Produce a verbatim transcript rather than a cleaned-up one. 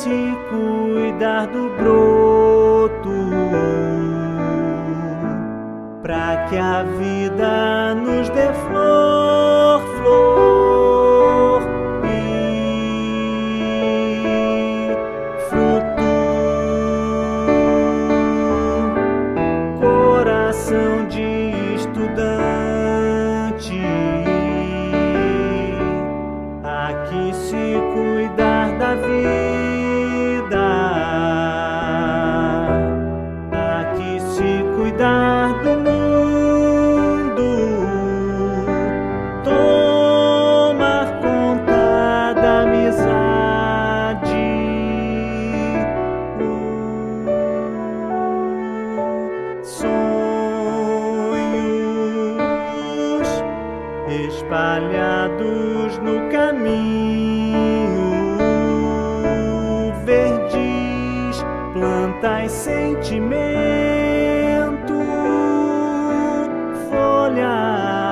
se cuidar do broto, pra que a vida nos dê flor, flor e fruto. Coração de estudante, aqui se cuidar da vida, aqui se cuidar do mundo, tomar conta da amizade, uh, sonhos espalhados no caminho, verdes plantas, sentimento, folhas